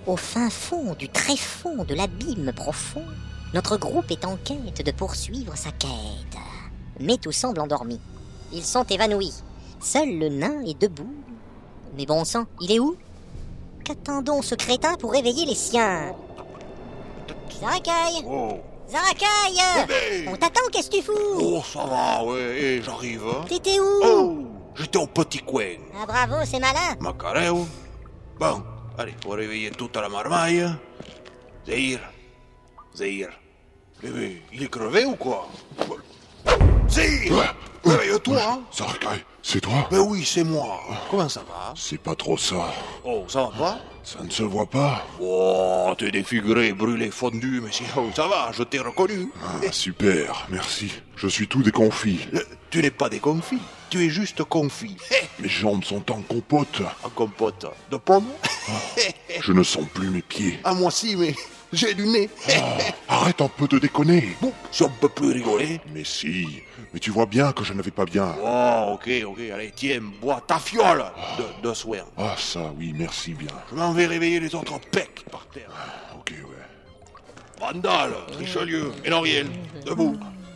Au fin fond du tréfonds de l'abîme profond, notre groupe est en quête de poursuivre sa quête. Mais tout semble endormi. Ils sont évanouis. Seul le nain est debout. Mais bon sang, il est où? Qu'attend donc ce crétin pour réveiller les siens? Zarakai! Oh. Zarakai! Bébé! On t'attend, qu'est-ce que tu fous? Oh, ça va, ouais, j'arrive. T'étais où? Oh, j'étais au petit coin. Ah bravo, c'est malin. Macareu. Bon, allez, faut réveiller toute la marmaille. Zahir. Bébé, il est crevé ou quoi? Zahir! Réveille-toi, hein? Zarakai, c'est toi? Ben oui, c'est moi. Comment ça va? C'est pas trop ça. Oh, ça va pas? Ça ne se voit pas. Oh, t'es défiguré, brûlé, fondu, mais sinon, ça va, je t'ai reconnu. Ah, super, merci. Je suis tout déconfit. Tu n'es pas déconfit, tu es juste confit. Mes jambes sont en compote. En compote de pommes? Je ne sens plus mes pieds. Ah, moi si, mais j'ai du nez. Arrête un peu de déconner. Bon, si on peut plus rigoler. Mais si, mais tu vois bien que je ne vais pas bien. Oh, ok, allez, tiens, bois ta fiole de soin. Ah ça, oui, merci bien. Je m'en vais réveiller les autres pecs par terre. Ok, ouais. Vandale, Trichelieu, Ménoriel, debout.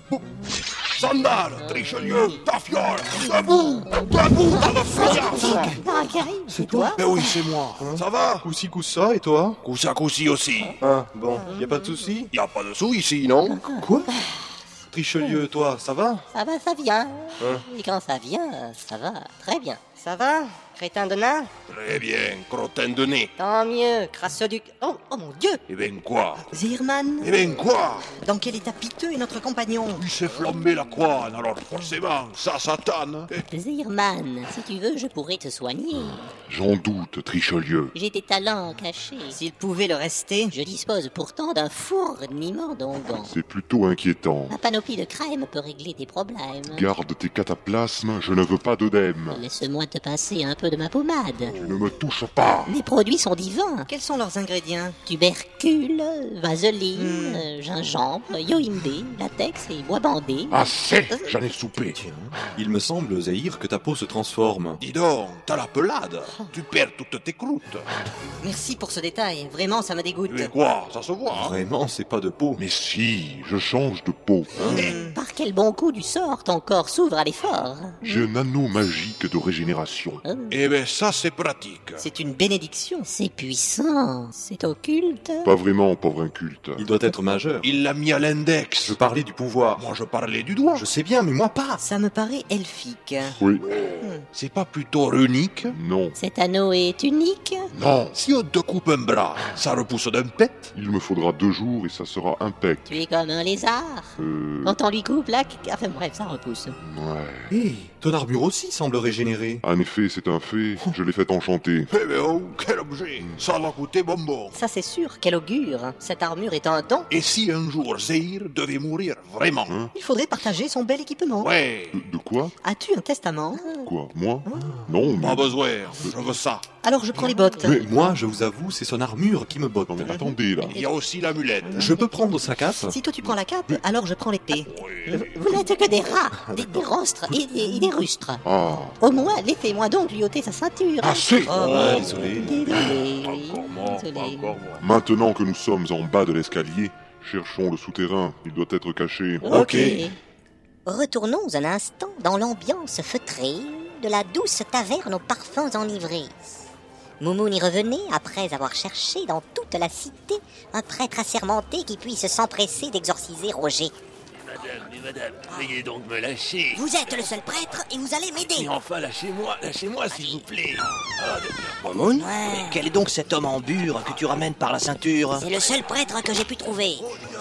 Sandal, Trichelieu, ta fiole, debout, t'as le faillasse. C'est toi? Ben oui, c'est moi. Ça va? Coussi coussa, et toi? Coussi aussi. Ah, bon, y a pas de souci? Y a pas de sous ici, non? Quoi? Trichelieu, toi, ça va? Ça va, ça vient. Hein? Et quand ça vient, ça va très bien. Ça va, crétin de nain? Très bien, crottin de nez. Tant mieux, crasseux du... Oh mon Dieu! Eh ben quoi? Zirman, Eh ben quoi? dans quel état piteux est notre compagnon? Il s'est flambé la couenne, alors forcément, ça satane. Zirman, si tu veux, je pourrais te soigner. J'en doute, Trichelieu. J'ai des talents cachés. S'il pouvait le rester, je dispose pourtant d'un fourniment d'onguents. C'est plutôt inquiétant. Ma panoplie de crème peut régler tes problèmes. Garde tes cataplasmes, je ne veux pas d'œdème. Laisse-moi te passer un peu de ma pommade. Tu ne me touches pas. Les produits sont divins. Quels sont leurs ingrédients? Tubercules, vaseline, gingembre, yohimbé, latex et bois bandé. Assez, j'en ai soupé. Il me semble, Zahir, que ta peau se transforme. Dis donc, t'as la pelade. Tu perds toutes tes croûtes. Merci pour ce détail, vraiment ça me dégoûte. Mais quoi? Ça se voit, hein? Vraiment, c'est pas de peau. Mais si, je change de peau. Par quel bon coup du sort ton corps s'ouvre à l'effort. J'ai un anneau magique de régénération. Eh ben ça, c'est pratique. C'est une bénédiction. C'est puissant, c'est occulte. Pas vraiment, pauvre inculte. Il doit être majeur. Il l'a mis à l'index. Je parlais du pouvoir. Moi, je parlais du doigt. Je sais bien, mais moi pas. Ça me paraît elfique. Oui, C'est pas plutôt runique? non, Cet anneau est unique. non. Si on te coupe un bras, ça repousse d'un pet? Il me faudra 2 jours et ça sera impec. Tu es comme un lézard. Quand on lui coupe là, enfin bref, ça repousse. Ouais. Hé, ton armure aussi semble régénérer. En effet, c'est un fait. Je l'ai fait enchanter. Eh ben oh, quel objet! Ça va coûter bonbon. Ça c'est sûr, quel augure. Cette armure est un don. Et si un jour Zahir devait mourir vraiment? Il faudrait partager son bel équipement. Ouais, De quoi? As-tu un testament? Quoi? Moi? Non, pas mais... besoin, je veux ça. Alors je prends les bottes. Mais- Moi, je vous avoue, c'est son armure qui me botte. Non mais attendez, là. Il y a aussi l'amulette. Je peux prendre sa cape? Si toi tu prends la cape, alors je prends l'épée. Oui. Vous n'êtes que des rats, des rostres et des rustres. Ah, Au moins, laissez-moi donc lui ôter sa ceinture. assez! Ah, désolé. Désolé. Encore moi, Désolé. encore moi. Maintenant que nous sommes en bas de l'escalier, cherchons le souterrain. Il doit être caché. Ok. Retournons un instant dans l'ambiance feutrée de la douce taverne aux parfums enivrés. Moumoun y revenait après avoir cherché dans toute la cité un prêtre assermenté qui puisse s'empresser d'exorciser Roger. Madame, veuillez donc me lâcher. Vous êtes le seul prêtre et vous allez m'aider. Mais enfin, lâchez-moi s'il vous plaît. Momoun, Ouais. mais quel est donc cet homme en bure que tu ramènes par la ceinture? C'est le seul prêtre que j'ai pu trouver.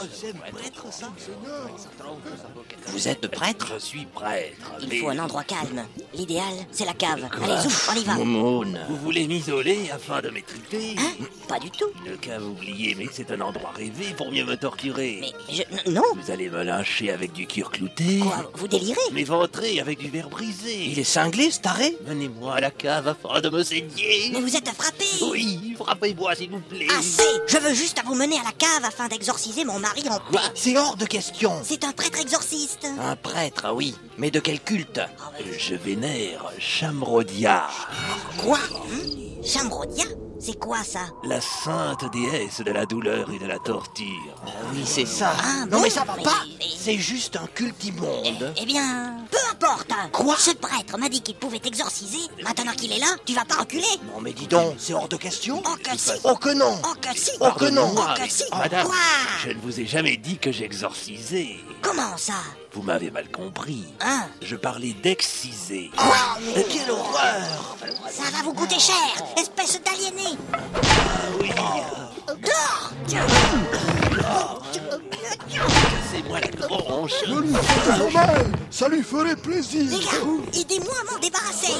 Vous êtes prêtre? Je suis prêtre. Il mais faut un endroit calme. L'idéal, c'est la cave. Allez, zouf, on y va. Momoun, Vous voulez m'isoler afin de m'étriper? Hein? Pas du tout. Le cas vous oubliez, mais c'est un endroit rêvé pour mieux me torturer. Mais non. Vous allez me lyncher avec du cuir clouté. Quoi, vous délirez? M'éventrer avec du verre brisé. il est cinglé ce taré? Menez-moi à la cave afin de me saigner. Mais vous êtes frappé. Oui, frappez-moi s'il vous plaît. Assez. Je veux juste vous mener à la cave afin d'exorciser mon mari en paix. C'est hors de question. C'est un prêtre exorciste. Un prêtre, ah oui, mais de quel culte? Je vénère Chamrodia. Quoi? Chamrodia? C'est quoi ça? La sainte déesse de la douleur et de la torture. Oui, c'est ça. Ah, non bon, mais ça va pas. mais- C'est juste un culte immonde. Eh bien, peu importe. Quoi? Ce prêtre m'a dit qu'il pouvait t'exorciser. Maintenant qu'il est là, tu vas pas reculer? Non mais dis donc, c'est hors de question. Oh que si! Oh que non. Oh que si! Oh que non. Oh que si! Madame, Quoi? je ne vous ai jamais dit que j'exorcisais. Comment ça? Vous m'avez mal compris. Hein? Je parlais d'exciser. Mais quelle horreur. Ça va vous coûter cher, espèce d'aliéné! Oui, Dehors! c'est moi la tronche. Ça lui ferait plaisir. Les gars, aidez-moi à m'en débarrasser!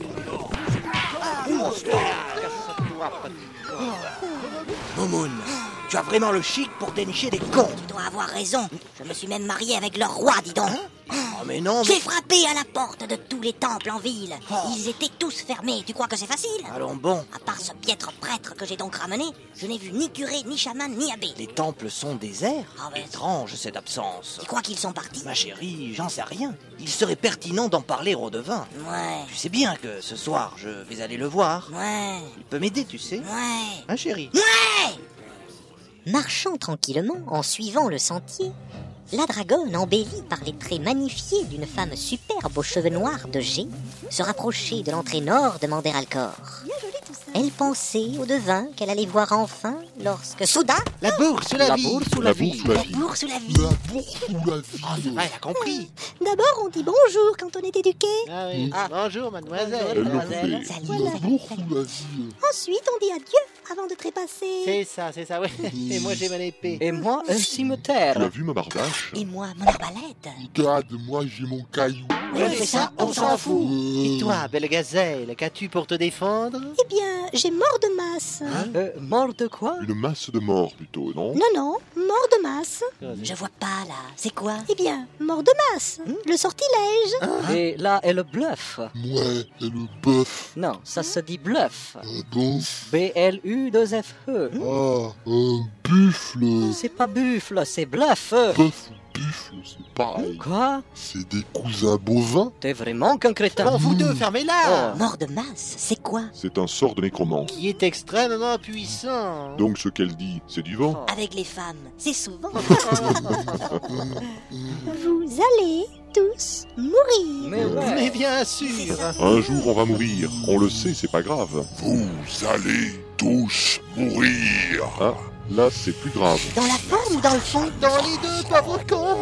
Momoun, tu as vraiment le chic pour dénicher des cons. Tu dois avoir raison. Je me suis même marié avec leur roi, dis donc. Oh mais non, J'ai mais... frappé à la porte de tous les temples en ville. Oh. Ils étaient tous fermés. Tu crois que c'est facile? Allons bon, À part ce piètre prêtre que j'ai donc ramené, je n'ai vu ni curé, ni chaman, ni abbé. les temples sont déserts. Ah ouais. Étrange cette absence. Tu crois qu'ils sont partis? Ma chérie, j'en sais rien. Il serait pertinent d'en parler au devin. Ouais, Tu sais bien que ce soir, je vais aller le voir. ouais, Il peut m'aider, tu sais. ouais. Hein, chérie? Marchant tranquillement en suivant le sentier, la dragonne, embellie par les traits magnifiés d'une femme superbe aux cheveux noirs de G, se rapprochait de l'entrée nord de Manderalcor. Elle pensait au devin qu'elle allait voir enfin lorsque, soudain, La bourse, la vie. La bourse ou la vie? bourse sous la vie. La bourse ou la vie? Ah, ça va, elle a compris. D'abord, on dit bonjour quand on est éduqué. Ah oui. Bonjour, mademoiselle. Elle le fait. Salut. La bourse ou la vie? Ensuite, on dit adieu avant de trépasser. C'est ça, oui. Et moi, j'ai mon épée. Et moi, un cimetière. Tu as vu ma bardache? Et moi, mon arbalète. Regarde, moi j'ai mon caillou. Oui, c'est ça, on s'en fout. Et toi, belle gazelle, qu'as-tu pour te défendre? Eh bien, j'ai mort de masse. Mort de quoi? Une masse de mort plutôt, non? Non, mort de masse. Je vois pas là. C'est quoi? Eh bien, mort de masse. Le sortilège. Et là est le bluff. Ouais, et le bœuf. Non, ça se dit bluff. Ah bon? B-L-U-2-F-E. Ah, un buffle. C'est pas buffle, c'est bluff. Bœuf ou buffle, c'est pareil. Quoi? C'est des cousins bovins. T'es vraiment qu'un crétin. Bon, vous deux, fermez-la. Mort de masse, c'est quoi? C'est un sort de nécromance. Qui est extrêmement puissant. Donc ce qu'elle dit, c'est du vent. Avec les femmes, c'est souvent. Vous allez tous mourir. Mais ouais. Mais bien sûr. Un jour on va mourir. On le sait, c'est pas grave. Vous allez tous mourir. Ah, là c'est plus grave. Dans la forme ou dans le fond? Dans les deux, pauvre con.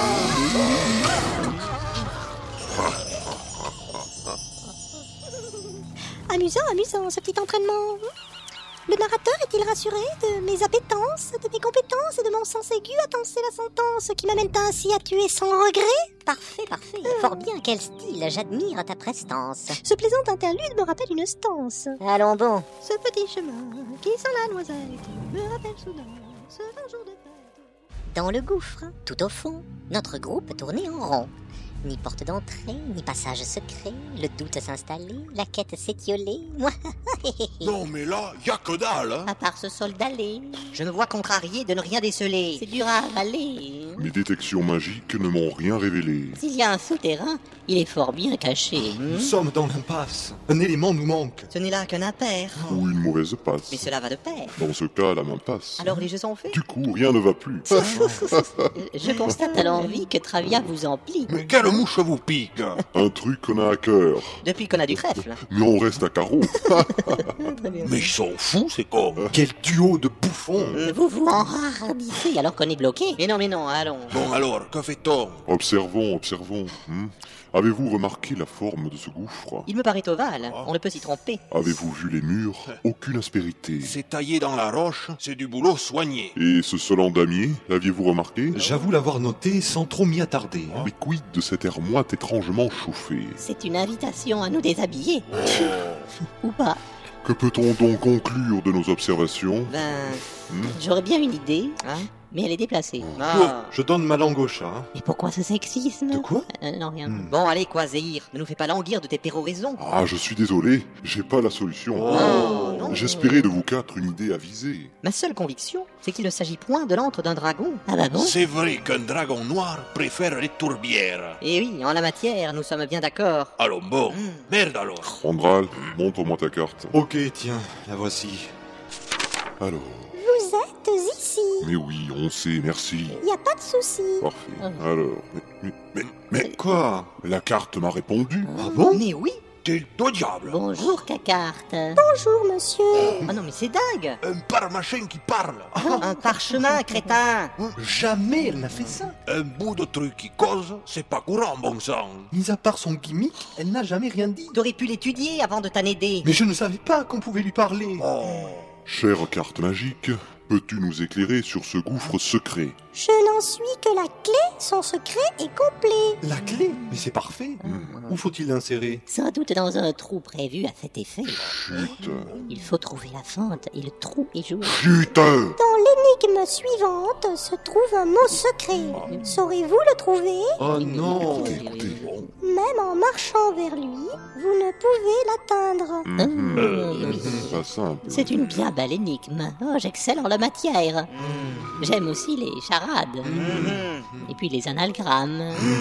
Amusant, ce petit entraînement. Le narrateur est-il rassuré de mes appétences, de mes compétences et de mon sens aigu à tenser la sentence qui m'amène ainsi à tuer sans regret? Parfait. Fort bien, quel style, j'admire ta prestance. Ce plaisant interlude me rappelle une stance. Allons bon. Ce petit chemin qui sent la noisette me rappelle soudain ce fin jour de fête. Dans le gouffre, tout au fond, notre groupe tournait en rond. Ni porte d'entrée, ni passage secret, le doute s'installait, la quête s'étiolait, moi, Non mais là, y a que dalle, hein. à part ce soldat laid, Je me vois contrarié de ne rien déceler. c'est dur à avaler. Mes détections magiques ne m'ont rien révélé. S'il y a un souterrain, il est fort bien caché. Nous sommes dans l'impasse. Un élément nous manque. Ce n'est là qu'un impair. Ou une mauvaise passe. Mais cela va de pair. Dans ce cas, la main passe. Alors les jeux sont faits. Du coup, rien ne va plus. Je constate à l'envie que Travia vous emplit. Mais quelle mouche vous pique? Un truc qu'on a à cœur. Depuis qu'on a du trèfle. Mais on reste à carreau. Mais ils sont fous, ces cons. Quel duo de bouffons. Vous vous enhardissez alors qu'on est bloqué. Mais non, allons. Bon alors, que fait-on? Observons. Avez-vous remarqué la forme de ce gouffre? Il me paraît ovale. On ne peut s'y tromper. Avez-vous vu les murs? Aucune aspérité. C'est taillé dans la roche, c'est du boulot soigné. Et ce sol en damier, l'aviez-vous remarqué? J'avoue l'avoir noté sans trop m'y attarder. Mais quid de cette air moite étrangement chauffée? C'est une invitation à nous déshabiller. Ou pas. Que peut-on donc conclure de nos observations? Ben, J'aurais bien une idée. hein? mais elle est déplacée. Je donne ma langue au chat. Et pourquoi ce sexisme? De quoi? Non, rien. Bon, allez, quoi, Zéhir, ne nous fais pas languir de tes péroraisons. Ah, je suis désolé, j'ai pas la solution. non. J'espérais de vous quatre une idée avisée. Ma seule conviction, c'est qu'il ne s'agit point de l'antre d'un dragon. Ah bah bon? C'est vrai qu'un dragon noir préfère les tourbières. Et oui, en la matière, nous sommes bien d'accord. Allons bon, merde alors. Andral, montre-moi ta carte. Ok, tiens, la voici. Alors, Vous êtes ici. mais oui, on sait, merci. Y a pas de souci. Parfait. Alors, mais Quoi? la carte m'a répondu. Ah bon? Mais oui. T'es le diable. Bonjour, Cacarte. Bonjour, monsieur. Ah non, mais c'est dingue. Un parmachin qui parle. Un parchemin, crétin. Jamais elle n'a fait ça. Un bout de truc qui cause, c'est pas courant, bon sang. Mis à part son gimmick, elle n'a jamais rien dit. T'aurais pu l'étudier avant de t'annaider. Mais je ne savais pas qu'on pouvait lui parler. Oh. Chère carte magique, peux-tu nous éclairer sur ce gouffre secret? Je n'en suis que la clé. Son secret est complet. La clé? Mais c'est parfait. Où faut-il l'insérer? Sans doute dans un trou prévu à cet effet. Chut. Il faut trouver la fente et le trou est joué. Chut. Dans l'énigme suivante se trouve un mot secret. Saurez-vous le trouver? Oh non. Écoutez. Même en marchant vers lui, vous ne pouvez l'atteindre. Pas simple. C'est une bien belle énigme. Oh, j'excelle en la matière. J'aime aussi les charades. Et puis les anagrammes.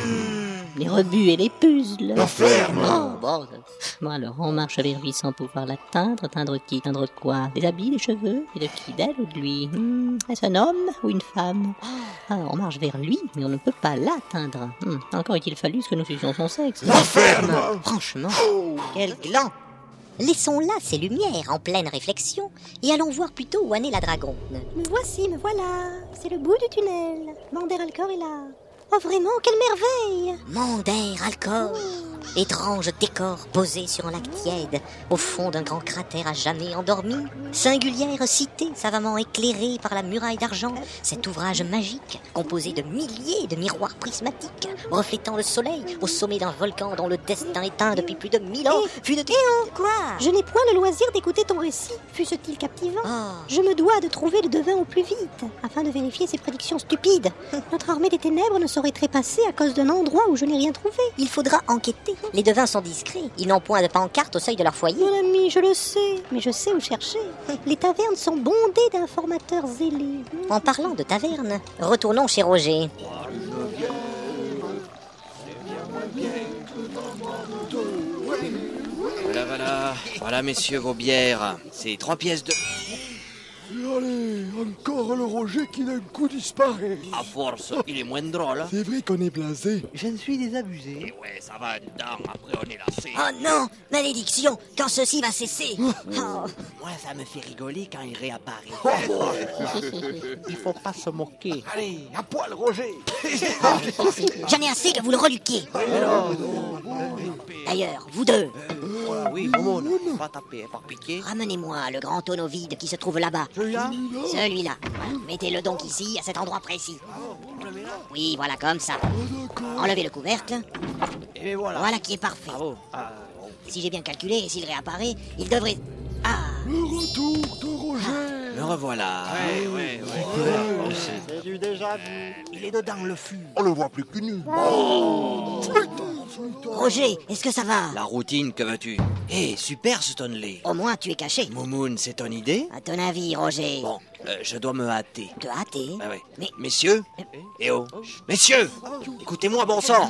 Les rebuts et les puzzles. La ferme. Oh, bon alors, on marche vers lui sans pouvoir l'atteindre. Atteindre qui? Atteindre quoi? Des habits, des cheveux? Et de qui? D'elle ou de lui? Est-ce un homme ou une femme? Ah, on marche vers lui, mais on ne peut pas l'atteindre. Encore est-il fallu que nous suivions son sexe. La ferme. Franchement, quel gland! Laissons là ces lumières en pleine réflexion et allons voir plutôt où en est la dragonne. Me voici, me voilà. C'est le bout du tunnel. Mander Alcor est là. Oh vraiment, quelle merveille! Mander Alcor, étrange décor posé sur un lac tiède, au fond d'un grand cratère à jamais endormi. Singulière cité savamment éclairée par la muraille d'argent. Cet ouvrage magique, composé de milliers de miroirs prismatiques, reflétant le soleil au sommet d'un volcan dont le destin éteint depuis plus de 1000 ans, fut de... Quoi? Je n'ai point le loisir d'écouter ton récit, fût-ce-t-il captivant. Oh. Je me dois de trouver le devin au plus vite, afin de vérifier ses prédictions stupides. Notre armée des ténèbres ne saurait trépasser à cause d'un endroit où je n'ai rien trouvé. Il faudra enquêter. Les devins sont discrets. Ils n'ont point de pancarte au seuil de leur foyer. Mon ami, je le sais, mais je sais où chercher. Les tavernes sont bondées d'informateurs zélés. En parlant de taverne, retournons chez Roger. Voilà messieurs vos bières. C'est 3 pièces de... Allez, encore le Roger qui d'un coup disparaît. À force, il est moins drôle. C'est vrai qu'on est blasé. Je ne suis désabusé. Et ouais, ça va dedans, après on est lassé. Oh non, malédiction, quand ceci va cesser. Oh. Moi, ça me fait rigoler quand il réapparaît. Il faut pas se moquer. Allez, à poil Roger. J'en ai assez que vous le reluquiez. D'ailleurs, vous deux, Oui, Momoun, pas taper par pitié. ramenez-moi le grand tonneau vide qui se trouve là-bas. Celui-là? Celui-là. Voilà. Mettez-le donc ici, à cet endroit précis. Oui, voilà, comme ça. Enlevez le couvercle. Et voilà. Voilà qui est parfait. Bravo. Si j'ai bien calculé, et s'il réapparaît, il devrait... Ah, Le retour de Roger. Me revoilà. C'est du déjà vu. Il est dedans, le fût. On le voit plus qu'une. Roger, est-ce que ça va? La routine, que veux-tu? Eh, super Stonley. Au moins, tu es caché. Moumoun, c'est ton idée? À ton avis, Roger? Bon, je dois me hâter. Te hâter? Ah ouais. Mais... Messieurs? Eh oh. Messieurs! Écoutez-moi, bon sang!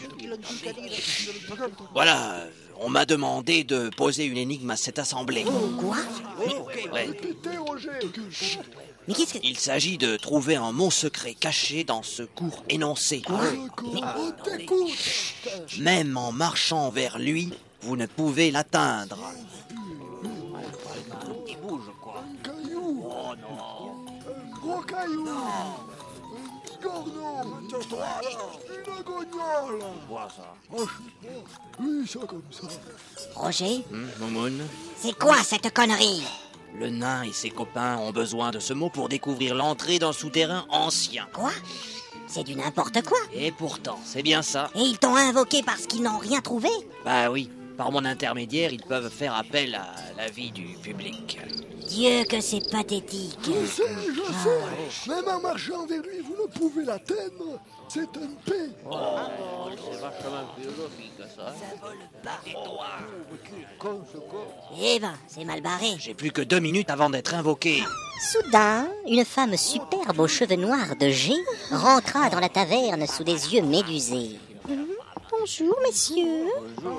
Voilà, on m'a demandé de poser une énigme à cette assemblée. Quoi? Ouais. Répétez Roger. Mais qu'est-ce que... Il s'agit de trouver un mot secret caché dans ce court énoncé. On t'écoute. Même en marchant vers lui, vous ne pouvez l'atteindre. Il bouge, quoi. Caillou. Oh non. Gros caillou. Gornon. Une gognole. Vois ça. Oui, ça comme ça. Roger, Moumoun, c'est quoi cette connerie? le nain et ses copains ont besoin de ce mot pour découvrir l'entrée d'un souterrain ancien. Quoi? C'est du n'importe quoi. Et pourtant, c'est bien ça. Et ils t'ont invoqué parce qu'ils n'ont rien trouvé? Bah oui, Par mon intermédiaire, ils peuvent faire appel à l'avis du public. Dieu que c'est pathétique. Je sais. Même en marchant vers lui, vous ne pouvez l'atteindre. C'est un paix. C'est vachement philosophique, ça. Eh ben, c'est mal barré. J'ai plus que 2 minutes avant d'être invoqué. Soudain, une femme superbe aux cheveux noirs de G rentra dans la taverne sous des yeux médusés. Bonjour, messieurs.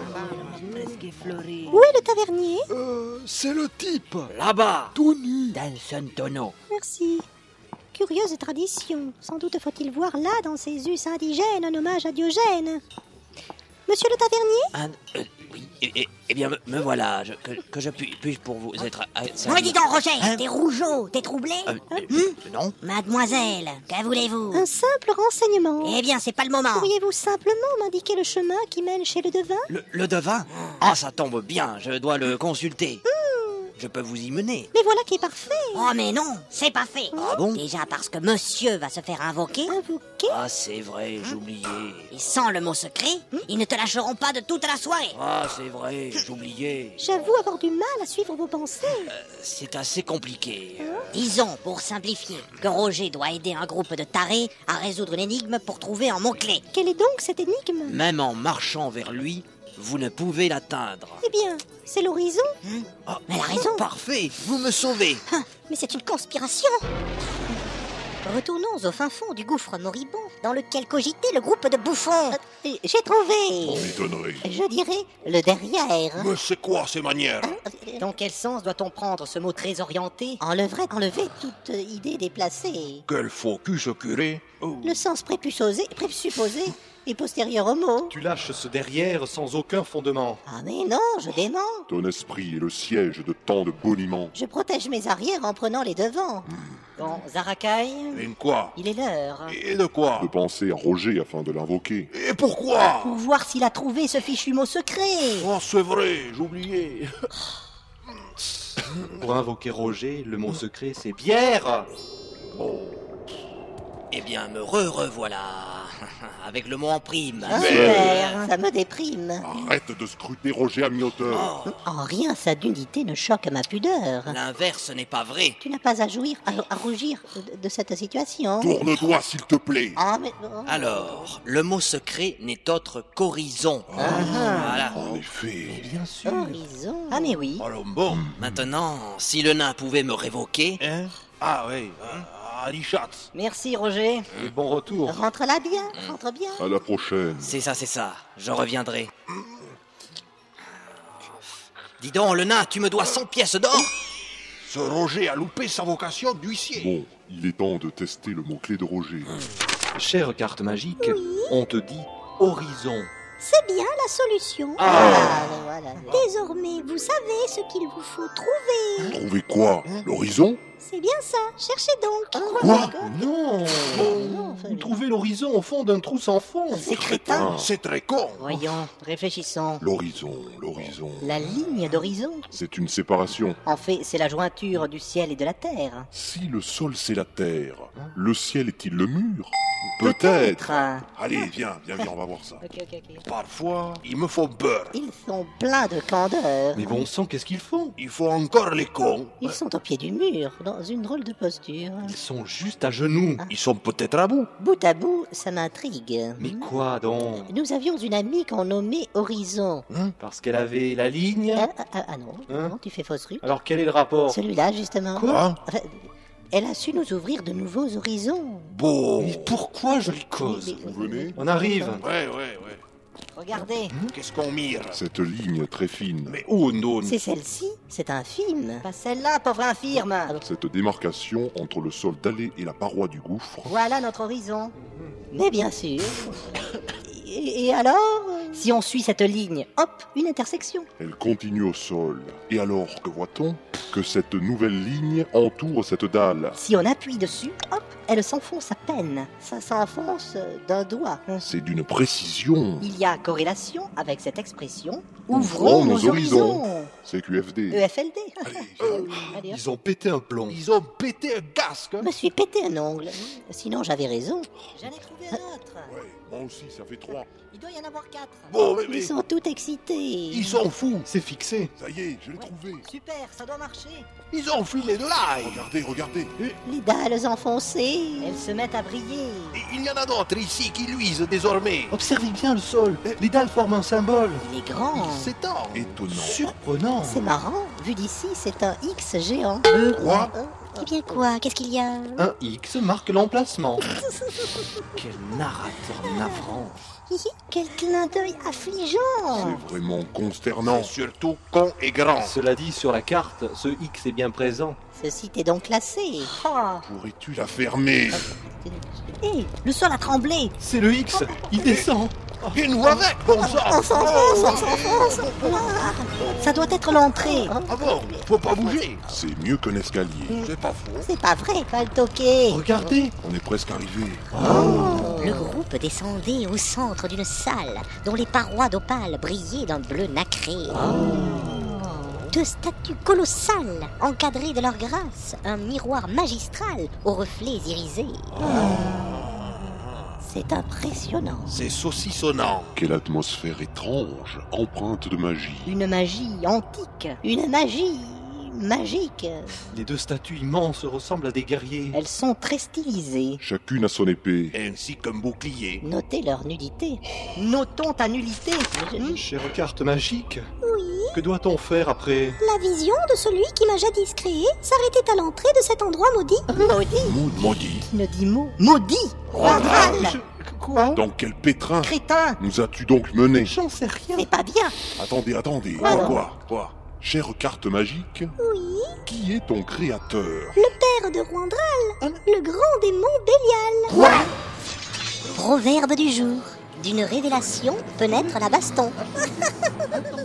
Où est le tavernier? C'est le type. Là-bas, Tout nu. dans son tonneau. Merci. Curieuse tradition. Sans doute faut-il voir là, dans ces us indigènes, un hommage à Diogène. Monsieur le tavernier? Oui, eh bien, me voilà. Que je puis pour vous être... Oui, dis donc, Roger, t'es rougeau, t'es troublé? Non. Mademoiselle, que voulez-vous? Un simple renseignement. Eh bien, c'est pas le moment. Pourriez-vous simplement m'indiquer le chemin qui mène chez le devin? Le devin? Ah, ça tombe bien, je dois le consulter. Je peux vous y mener. Mais voilà qui est parfait. Oh, mais non, c'est pas fait. Ah bon? Déjà parce que monsieur va se faire invoquer, Invoqué? Ah, c'est vrai, j'oubliais. et sans le mot secret, ils ne te lâcheront pas de toute la soirée. Ah, c'est vrai, j'oubliais. J'avoue avoir du mal à suivre vos pensées. C'est assez compliqué. Disons, pour simplifier, que Roger doit aider un groupe de tarés à résoudre une énigme pour trouver un mot-clé. Quelle est donc cette énigme? Même en marchant vers lui, vous ne pouvez l'atteindre. Eh bien, c'est l'horizon. Ah, Elle a raison. Parfait, vous me sauvez. Mais c'est une conspiration. Retournons au fin fond du gouffre moribond dans lequel cogitait le groupe de bouffons. J'ai trouvé. On m'étonnerait. Je dirais le derrière. Mais c'est quoi ces manières? Dans quel sens doit-on prendre ce mot très orienté? Enlever toute idée déplacée. Quel focus, curé. Le sens présupposé est postérieur au mot. Tu lâches ce derrière sans aucun fondement. Ah mais non, je dément. Ton esprit est le siège de tant de boniments. Je protège mes arrières en prenant les devants. Bon, Zarakai, Et quoi? il est l'heure. Et de quoi? De penser à Roger afin de l'invoquer. Et pourquoi? Pour voir s'il a trouvé ce fichu mot secret. Oh, c'est vrai, j'oubliais. Pour invoquer Roger, le mot secret c'est bière. Eh bien, me revoilà. Avec le mot en prime. Ah, super, ça me déprime. Arrête de scruter Roger à mi-hauteur. En rien sa nudité ne choque ma pudeur. L'inverse n'est pas vrai. Tu n'as pas à rougir de cette situation. Tourne-toi, s'il te plaît. Ah mais... Alors, le mot secret n'est autre qu'horizon. Voilà. En effet. Bien sûr. Horizon. Ah mais oui. Alors bon. Maintenant, si le nain pouvait me révoquer... Hein? Ah oui. Richard. Merci Roger. Et bon retour. Rentre là bien, rentre bien. À la prochaine. C'est ça. Je reviendrai. Dis donc, le nain, tu me dois 100 pièces d'or. Ce Roger a loupé sa vocation d'huissier. Bon, il est temps de tester le mot-clé de Roger. Chère carte magique, on te dit horizon. C'est bien la solution. Voilà. Désormais, vous savez ce qu'il vous faut trouver. Trouver quoi? L'horizon? C'est bien ça, cherchez donc. Quoi? Non. Vous trouvez l'horizon au fond d'un trou sans fond. C'est crétin. C'est très con. Voyons, réfléchissons. L'horizon. La ligne d'horizon. C'est une séparation. En fait, c'est la jointure du ciel et de la terre. Si le sol c'est la terre, le ciel est-il le mur? Peut-être. Allez, viens, on va voir ça. Ok. Parfois, ils me font peur. Ils sont pleins de candeur. Mais bon sang, qu'est-ce qu'ils font? Il faut encore les cons. Ils sont au pied du mur, dans une drôle de posture. Ils sont juste à genoux. Ils sont peut-être à bout. Bout à bout, ça m'intrigue. Mais quoi donc? Nous avions une amie qu'on nommait Horizon. Parce qu'elle avait la ligne. Non, Hein? non, tu fais fausse rue. Alors quel est le rapport? Celui-là, justement. Quoi? Enfin, elle a su nous ouvrir de nouveaux horizons. Bon. Mais pourquoi je lui cause? Vous venez? On arrive. Ouais. Regardez. Qu'est-ce qu'on mire? Cette ligne très fine, Mais où, nous? C'est celle-ci, c'est un film. Pas celle-là, pauvre infirme. cette démarcation entre le sol dallé et la paroi du gouffre, Voilà notre horizon. Mais bien sûr. Et alors? Si on suit cette ligne, hop, une intersection. elle continue au sol. Et alors, que voit-on? Que cette nouvelle ligne entoure cette dalle. Si on appuie dessus, hop, Elle s'enfonce à peine. Ça s'enfonce d'un doigt. C'est d'une précision. il y a corrélation avec cette expression. Ouvrons nos horizons. CQFD. EFLD. Allez, hop. Ils ont pété un plomb. Ils ont pété un casque. Je me suis pété un ongle. Sinon, j'avais raison. J'en ai trouvé un autre. Moi aussi, ça fait 3. Il doit y en avoir 4. Bon, Ils sont tout excités. ils sont fous. C'est fixé. Ça y est, je l'ai trouvé. Super, ça doit marcher. Ils ont fumé de l'ail. Regardez, regardez. Les dalles enfoncées. Elles se mettent à briller. Et il y en a d'autres ici qui luisent désormais. Observez bien le sol. Les dalles forment un symbole. Il est grand. Il s'étend. Étonnant. Surprenant. C'est marrant. Vu d'ici, c'est un X géant. Quoi? Eh bien quoi? Qu'est-ce qu'il y a? Un X marque l'emplacement. Quel narrateur navrant. Hihi, quel clin d'œil affligeant. C'est vraiment consternant. C'est surtout con et grand. Cela dit, sur la carte, ce X est bien présent. Ce site est donc classé. Ah, Pourrais-tu la fermer? Hé, le sol a tremblé. C'est le X. Il descend. Et nous avec, bon sang. On s'enfonce. Ah, ça doit être l'entrée. Ah bon? Faut pas bouger. C'est mieux qu'un escalier. C'est pas faux. C'est pas vrai, pas le toquer. Regardez. On est presque arrivé. le groupe descendait au centre d'une salle dont les parois d'opale brillaient d'un bleu nacré. Deux statues colossales, encadrées de leur grâce, un miroir magistral aux reflets irisés. C'est impressionnant. C'est saucissonnant. Quelle atmosphère étrange, empreinte de magie. Une magie antique. Une magie magique. Les deux statues immenses ressemblent à des guerriers. Elles sont très stylisées. Chacune a son épée. Ainsi qu'un bouclier. Notez leur nudité. Notons ta nullité. Chère carte magique, Oui, que doit-on faire après? la vision de celui qui m'a jadis créé s'arrêtait à l'entrée de cet endroit maudit. Maudit. Maudit. Qui ne dit mot. Maudit. Randral. Quoi? Dans quel pétrin Crétin. nous as-tu donc menés? J'en sais rien. C'est pas bien. Attendez. Quoi? Chère carte magique, Oui, qui est ton créateur? le père de Randral, le grand démon Bélial. Proverbe du jour. D'une révélation peut naître la baston.